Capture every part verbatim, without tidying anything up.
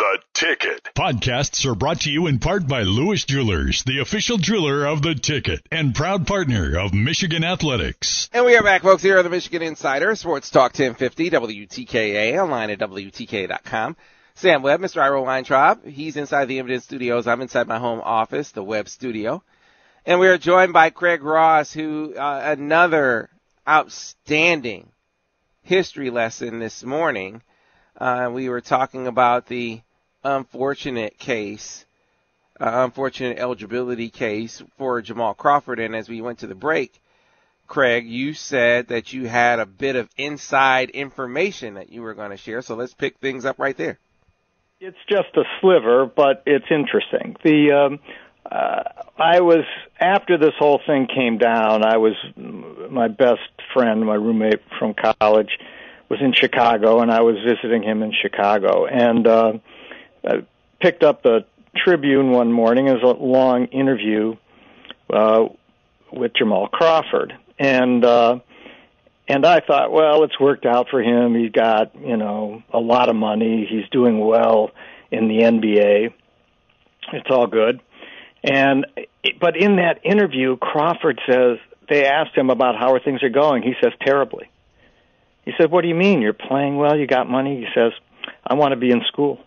The Ticket. Podcasts are brought to you in part by Lewis Jewelers, the official jeweler of The Ticket and proud partner of Michigan Athletics. And we are back, folks, here on the Michigan Insider, Sports Talk ten fifty, W T K A, online at W T K A dot com. Sam Webb, Mister Ira Weintraub, he's inside the Evidence Studios. I'm inside my home office, the Webb Studio. And we are joined by Craig Ross, who, uh, another outstanding history lesson this morning. Uh, we were talking about the unfortunate case, uh, unfortunate eligibility case for Jamal Crawford. And as we went to the break, Craig, you said that you had a bit of inside information that you were going to share. So let's pick things up right there. It's just a sliver, but it's interesting. The um, uh, I was, after this whole thing came down, I was, my best friend, my roommate from college, was in Chicago, and I was visiting him in Chicago. And uh, I picked up the Tribune one morning. It was a long interview uh, with Jamal Crawford. And uh, and I thought, well, it's worked out for him. He got, you know, a lot of money. He's doing well in the N B A. It's all good. And but in that interview, Crawford says, they asked him about how things are going. He says, terribly. He said, what do you mean? You're playing well, you got money? He says, I want to be in school.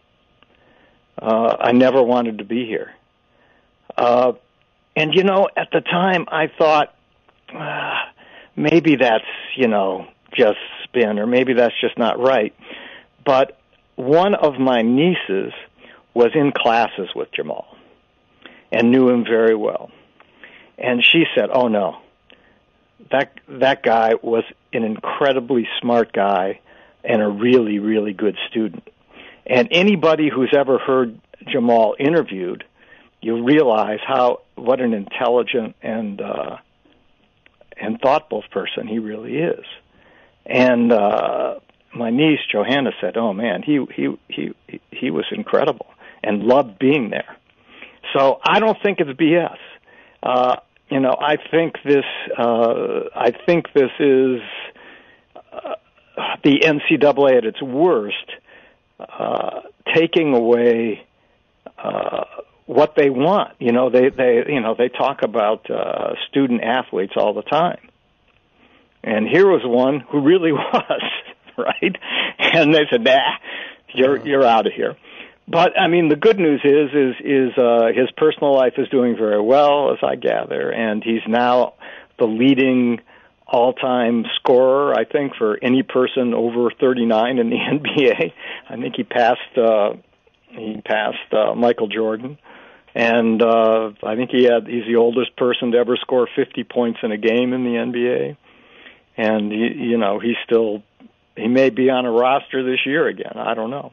Uh, I never wanted to be here. Uh, and, you know, at the time I thought, uh, maybe that's, you know, just spin, or maybe that's just not right. But one of my nieces was in classes with Jamal and knew him very well. And she said, oh, no, that that guy was an incredibly smart guy and a really, really good student. And anybody who's ever heard Jamal interviewed, you realize how what an intelligent and uh, and thoughtful person he really is. And uh, my niece Johanna said, "Oh man, he he he he was incredible and loved being there." So I don't think it's B S. Uh, you know, I think this. Uh, I think this is uh, the N C double A at its worst, uh, taking away uh, what they want. You know, they they you know they talk about uh, student athletes all the time, and here was one who really was, right? And they said, "Nah, you're you're out of here." But I mean, the good news is is is uh, his personal life is doing very well, as I gather, and he's now the leading all-time scorer, I think, for any person over thirty-nine in the N B A. I think he passed uh, he passed uh, Michael Jordan, and uh, I think he had he's the oldest person to ever score fifty points in a game in the N B A. And he, you know, he's still he may be on a roster this year again. I don't know.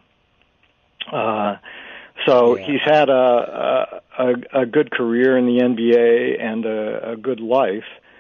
Uh, so yeah. He's had a, a a good career in the N B A and a, a good life,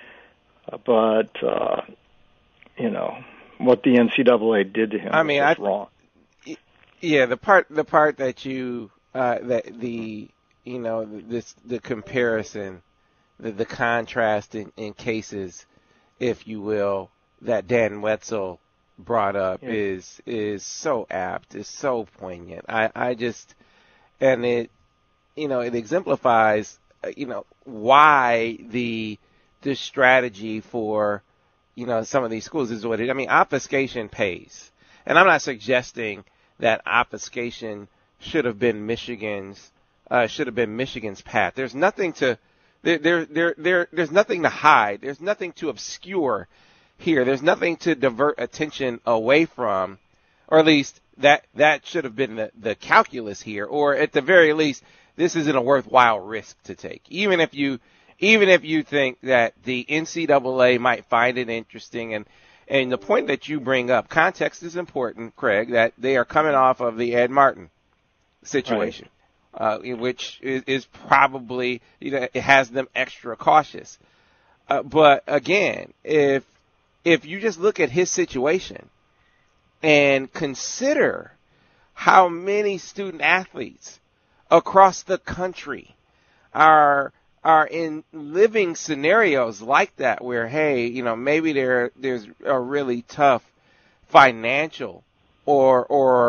but uh, you know what the N C double A did to him I mean, was I, wrong. Yeah, the part the part that you uh, that the you know this the comparison, the the contrast in, in cases, if you will, that Dan Wetzel brought up yeah. is is so apt, is so poignant. I, I just and it you know it exemplifies you know why the the strategy for you know some of these schools is what it. I mean, obfuscation pays, and I'm not suggesting that obfuscation should have been Michigan's uh, should have been Michigan's path. There's nothing to there there there, there there's nothing to hide. There's nothing to obscure here. There's nothing to divert attention away from, or at least that that should have been the, the calculus here, or at the very least, this isn't a worthwhile risk to take. Even if you even if you think that the N C double A might find it interesting, and, and the point that you bring up, context is important, Craig, that they are coming off of the Ed Martin situation, right. uh, which is, is probably, you know, it has them extra cautious. Uh, but again, if If you just look at his situation and consider how many student athletes across the country are are in living scenarios like that where, hey, you know, maybe there there's a really tough financial or or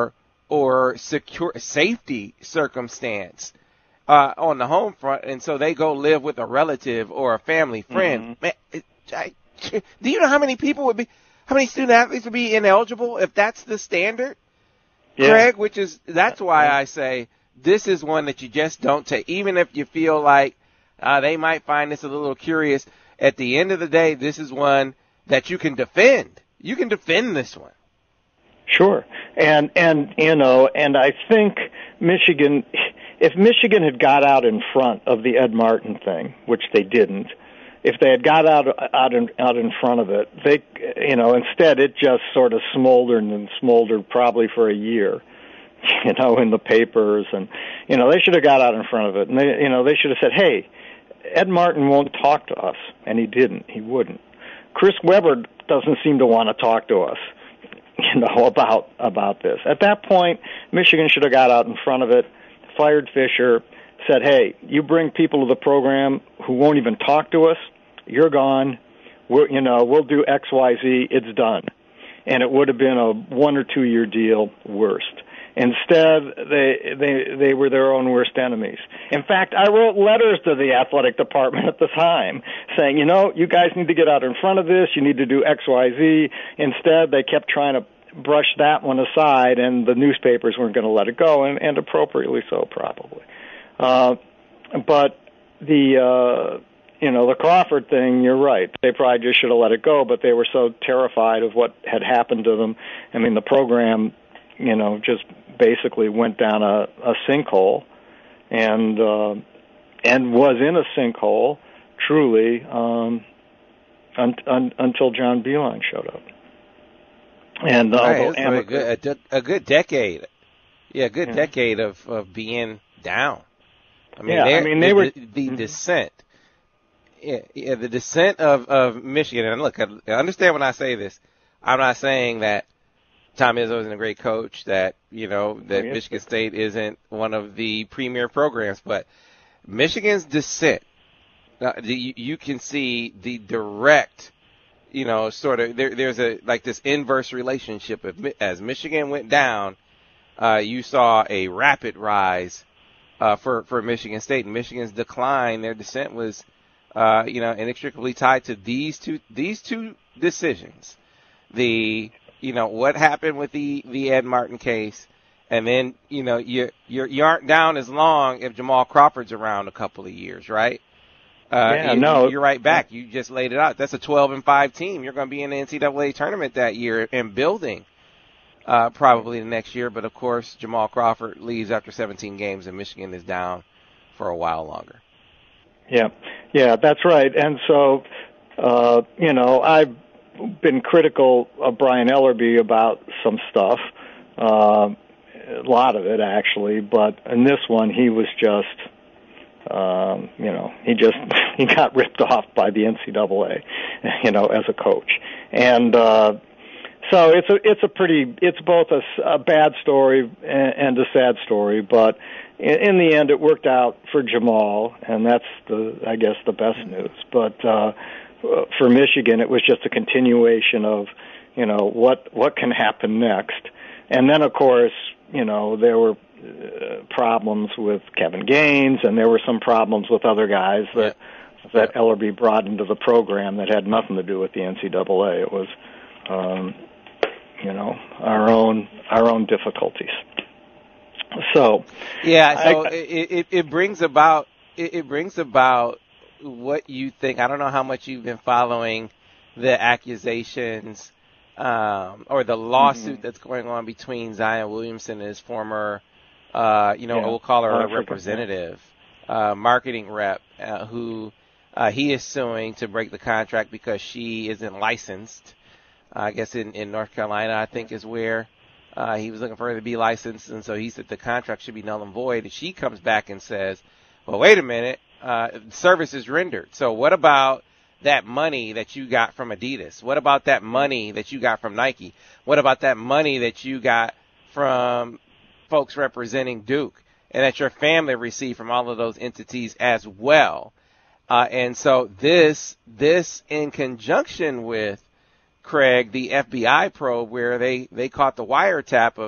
or secure safety circumstance uh, on the home front, and so they go live with a relative or a family friend. Mm-hmm. Man, it, I, do you know how many people would be, how many student athletes would be ineligible if that's the standard, yeah. Craig? Which is that's why I say this is one that you just don't take, even if you feel like uh, they might find this a little curious. At the end of the day, this is one that you can defend. You can defend this one. Sure. And, and, you know, and I think Michigan, if Michigan had got out in front of the Ed Martin thing, which they didn't, if they had got out, out in, out in front of it, they, you know, instead it just sort of smoldered and smoldered probably for a year, you know, in the papers. And, you know, they should have got out in front of it. And they, you know, they should have said, hey, Ed Martin won't talk to us. And he didn't. He wouldn't. Chris Webber doesn't seem to want to talk to us, you know, about about this. At that point, Michigan should have got out in front of it, fired Fisher, said, hey, you bring people to the program who won't even talk to us, you're gone. We're, you know, we'll do X, Y, Z, it's done. And it would have been a one or two year deal worst. Instead, they they they were their own worst enemies. In fact, I wrote letters to the athletic department at the time saying, you know, you guys need to get out in front of this. You need to do X, Y, Z. Instead, they kept trying to brush that one aside, and the newspapers weren't going to let it go, and, and appropriately so, probably. Uh, but the uh, you know the Crawford thing, you're right. They probably just should have let it go, but they were so terrified of what had happened to them. I mean, the program, you know, just basically went down a, a sinkhole, and uh, and was in a sinkhole truly um, un, un, until John Beilein showed up. And uh, right, it's a good, a, a good decade, yeah, a good yeah. decade of, of being down. I mean, yeah, I mean they the, were the, the mm-hmm. descent. Yeah, yeah, the descent of, of Michigan. And look, I understand when I say this. I'm not saying that Tom Izzo isn't a great coach, that, you know, that oh, yes. Michigan State isn't one of the premier programs, but Michigan's descent, uh, you, you can see the direct, you know, sort of, there, there's a, like this inverse relationship. As Michigan went down, uh, you saw a rapid rise, uh, for, for Michigan State. And Michigan's decline, their descent was, uh, you know, inextricably tied to these two, these two decisions. The, you know, what happened with the, the Ed Martin case, and then, you know, you you're, you aren't down as long if Jamal Crawford's around a couple of years, right? Uh, yeah, you, no. You're right back. You just laid it out. That's a twelve and five team. You're going to be in the N C double A tournament that year and building uh, probably the next year. But, of course, Jamal Crawford leaves after seventeen games, and Michigan is down for a while longer. Yeah, yeah, that's right. And so, uh, you know, I've been critical of Brian Ellerby about some stuff, uh, a lot of it actually, but in this one he was just, um, you know, he just he got ripped off by the N C double A, you know, as a coach, and uh, so it's a it's a pretty it's both a, a bad story and, and a sad story, but in, in the end it worked out for Jamal, and that's the I guess the best news, but. Uh, For Michigan, it was just a continuation of, you know, what what can happen next. And then, of course, you know, there were uh, problems with Kevin Gaines, and there were some problems with other guys that yeah. that Ellerby brought into the program that had nothing to do with the N C double A. It was, um, you know, our own our own difficulties. So, yeah, so I, it, it it brings about it, it brings about. what you think. I don't know how much you've been following the accusations um, or the lawsuit mm-hmm. that's going on between Zion Williamson and his former, uh, you know, yeah. we'll call her a representative, uh, marketing rep, uh, who uh, he is suing to break the contract because she isn't licensed. Uh, I guess in, in North Carolina, I think is where uh, he was looking for her to be licensed, and so he said the contract should be null and void. And she comes back and says, well, wait a minute. Uh, service is rendered. So what about that money that you got from Adidas? What about that money that you got from Nike? What about that money that you got from folks representing Duke and that your family received from all of those entities as well? Uh, and so this, this in conjunction with, Craig, the F B I probe where they, they caught the wiretap of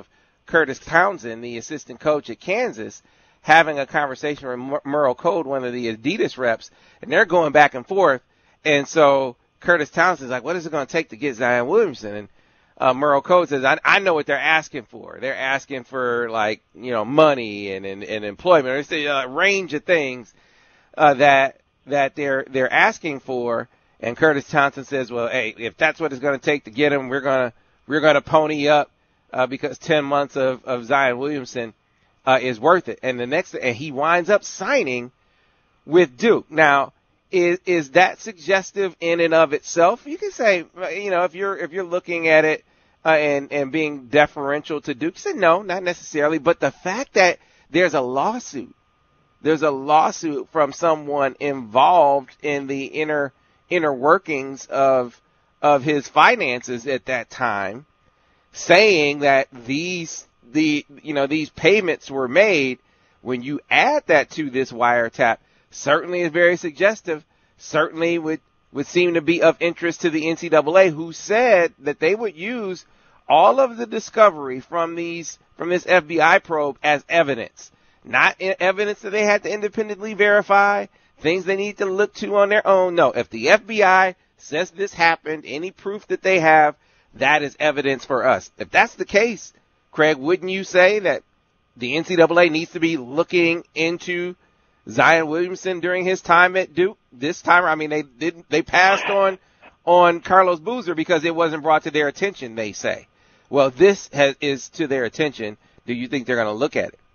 Curtis Townsend, the assistant coach at Kansas, having a conversation with Merle Code, one of the Adidas reps, and they're going back and forth. And so Curtis Townsend's like, what is it going to take to get Zion Williamson? And uh, Merle Code says, I, I know what they're asking for. They're asking for, like, you know, money and, and, and employment. It's a uh, range of things uh, that that they're they're asking for. And Curtis Townsend says, well, hey, if that's what it's going to take to get him, we're going to we're going to pony up uh, because ten months of, of Zion Williamson Uh, is worth it. And the next, and he winds up signing with Duke. Now, is is that suggestive in and of itself? You can say, you know, if you're if you're looking at it uh, and and being deferential to Duke, you say no, not necessarily. But the fact that there's a lawsuit, there's a lawsuit from someone involved in the inner inner workings of of his finances at that time, saying that these the, you know, these payments were made, when you add that to this wiretap, certainly is very suggestive, certainly would, would seem to be of interest to the N C double A, who said that they would use all of the discovery from these, from this F B I probe as evidence, not evidence that they had to independently verify, things they need to look to on their own. No, if the F B I says this happened, any proof that they have, that is evidence for us. If that's the case, Craig, wouldn't you say that the N C double A needs to be looking into Zion Williamson during his time at Duke? This time, I mean, they didn't, they passed on, on Carlos Boozer because it wasn't brought to their attention, they say. Well, this has, is to their attention. Do you think they're going to look at it?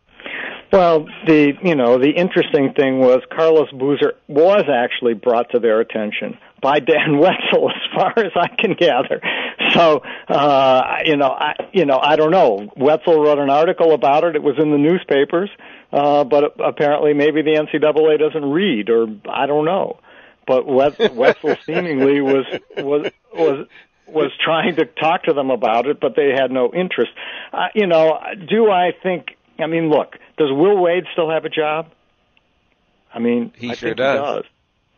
Well, the, you know, the interesting thing was Carlos Boozer was actually brought to their attention by Dan Wetzel, as far as I can gather. So, uh, you know, I, you know, I don't know. Wetzel wrote an article about it. It was in the newspapers, uh, but apparently maybe the N C double A doesn't read, or I don't know. But Wetzel seemingly was was was was trying to talk to them about it, but they had no interest. Uh, you know, do I think? I mean, look, does Will Wade still have a job? I mean, he I sure think does. he does.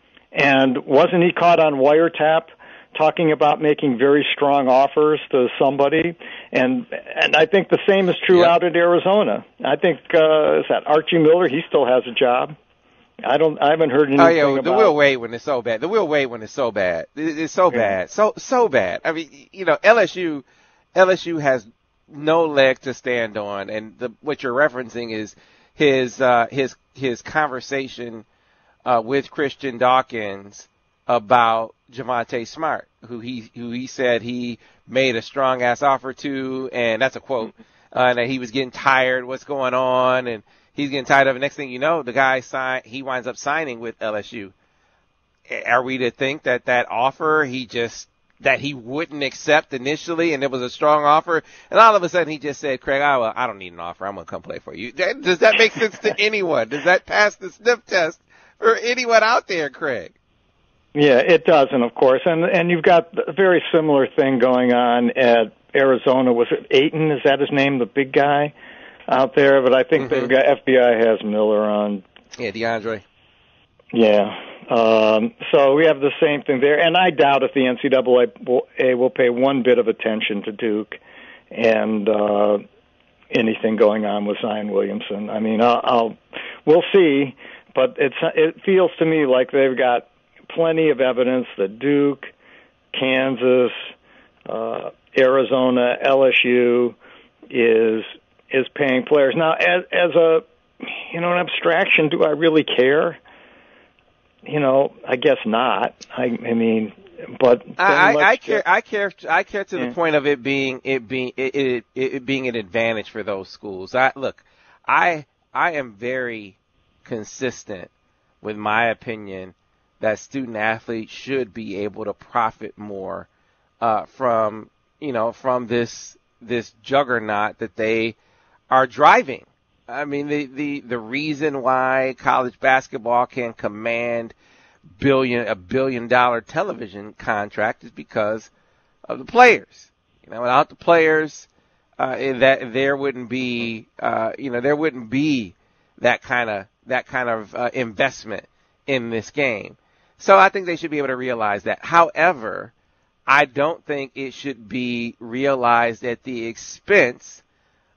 And wasn't he caught on wiretap talking about making very strong offers to somebody? And and I think the same is true yep. out at Arizona. I think uh, is that Archie Miller? He still has a job. I don't. I haven't heard anything oh, yeah, about the Will Wade one is so bad. The Will Wade one is so bad. It's so yeah. bad. So so bad. I mean, you know, L S U L S U has no leg to stand on, and the, what you're referencing is his uh, his his conversation uh, with Christian Dawkins about Javonte Smart, who he who he said he made a strong ass offer to, and that's a quote, uh, and that he was getting tired. What's going on? And he's getting tired of it. Next thing you know, the guy sign he winds up signing with L S U. Are we to think that that offer he just that he wouldn't accept initially, and it was a strong offer, and all of a sudden he just said, Craig, I, well, I don't need an offer. I'm going to come play for you. Does that make sense to anyone? Does that pass the sniff test for anyone out there, Craig? Yeah, it doesn't, of course. And and you've got a very similar thing going on at Arizona. Was it Ayton? Is that his name, the big guy out there? But I think mm-hmm. they've got F B I has Miller on. Yeah, DeAndre. Yeah. Um, so we have the same thing there, and I doubt if the N C double A will, A will pay one bit of attention to Duke and uh, anything going on with Zion Williamson. I mean, I'll, I'll we'll see, but it's it feels to me like they've got plenty of evidence that Duke, Kansas, uh, Arizona, L S U is is paying players. Now, as as a you know an abstraction, do I really care? You know, I guess not. I, I mean, but I, I care. I care. I care to yeah. the point of it being it being it, it, it being an advantage for those schools. I look, I I am very consistent with my opinion that student athletes should be able to profit more uh, from you know from this this juggernaut that they are driving. I mean, the, the, the reason why college basketball can command billion a billion dollar television contract is because of the players. You know, without the players, uh, that there wouldn't be, uh, you know, there wouldn't be that kind of that kind of uh, investment in this game. So I think they should be able to realize that. However, I don't think it should be realized at the expense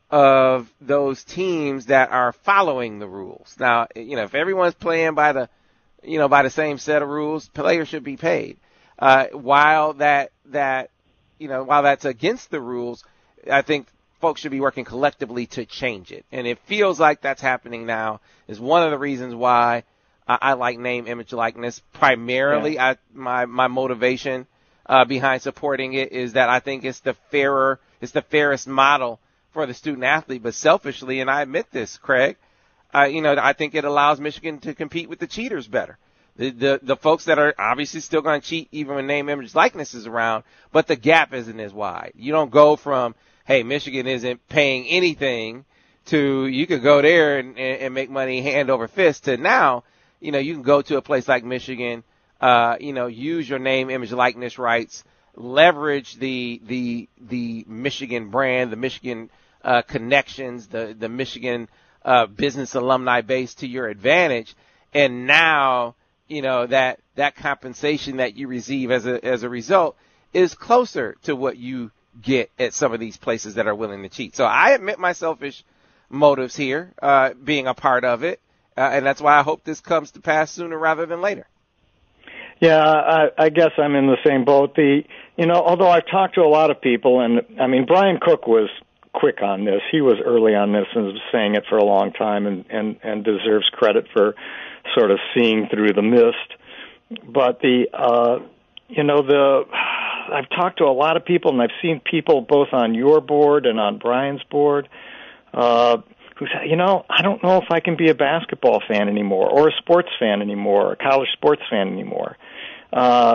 of those teams that are following the rules. Now, you know, if everyone's playing by the, you know, by the same set of rules, players should be paid. Uh, while that, that, you know, while that's against the rules, I think folks should be working collectively to change it. And it feels like that's happening now is one of the reasons why I, I like name, image, likeness. Primarily, yeah. I, my, my motivation uh, behind supporting it is that I think it's the fairer, it's the fairest model for the student athlete. But selfishly, and I admit this, Craig, uh, you know, I think it allows Michigan to compete with the cheaters better. The, the, the folks that are obviously still going to cheat even when name, image, likeness is around, but the gap isn't as wide. You don't go from, hey, Michigan isn't paying anything to you could go there and, and make money hand over fist to now, you know, you can go to a place like Michigan, uh, you know, use your name, image, likeness rights, leverage the, the, the Michigan brand, the Michigan, uh, connections, the, the Michigan, uh, business alumni base to your advantage. And now, you know, that, that compensation that you receive as a, as a result is closer to what you get at some of these places that are willing to cheat. So I admit my selfish motives here, uh, being a part of it. Uh, and that's why I hope this comes to pass sooner rather than later. Yeah, I, I guess I'm in the same boat. The, you know, although I've talked to a lot of people, and I mean, Brian Cook was quick on this. He was early on this and was saying it for a long time, and, and, and deserves credit for sort of seeing through the mist. But the, uh, you know, the, I've talked to a lot of people, and I've seen people both on your board and on Brian's board, uh, who say, you know, I don't know if I can be a basketball fan anymore, or a sports fan anymore, or a college sports fan anymore. Uh,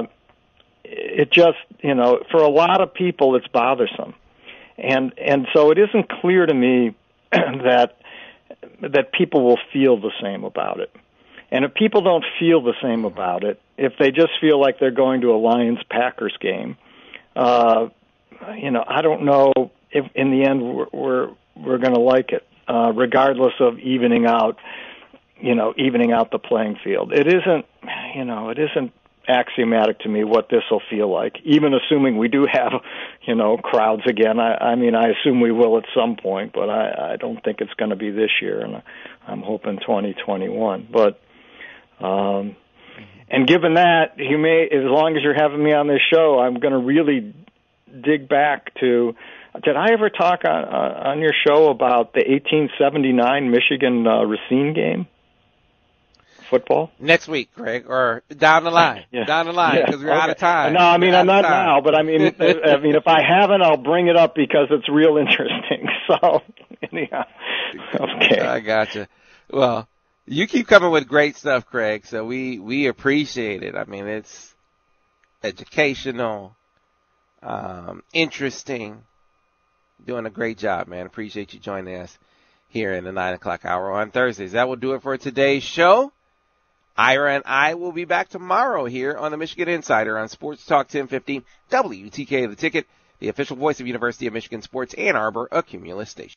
it just, you know, for a lot of people, it's bothersome. And, and so it isn't clear to me that, that people will feel the same about it. And if people don't feel the same about it, if they just feel like they're going to a Lions-Packers game, uh, you know, I don't know if in the end we're, we're, we're going to like it, uh, regardless of evening out, you know, evening out the playing field. It isn't, you know, it isn't axiomatic to me what this will feel like, even assuming we do have, you know, crowds again. I, I mean, I assume we will at some point, but I, I don't think it's going to be this year, and I'm hoping twenty twenty-one. But, um, and given that, you may, as long as you're having me on this show, I'm going to really dig back to, did I ever talk on, uh, on your show about the eighteen seventy-nine Michigan uh, Racine game? Football? Next week, Greg, or down the line, yeah. down the line, because yeah. we're okay. out of time. No, I mean, we're I'm not now, but I mean, I mean, if I haven't, I'll bring it up because it's real interesting. So, anyhow, okay. I gotcha. Well, you keep coming with great stuff, Craig, so we, we appreciate it. I mean, it's educational, um, interesting, doing a great job, man. Appreciate you joining us here in the nine o'clock hour on Thursdays. That will do it for today's show. Ira and I will be back tomorrow here on the Michigan Insider on Sports Talk ten fifty W T K The Ticket, the official voice of University of Michigan Sports Ann Arbor, a Cumulus station.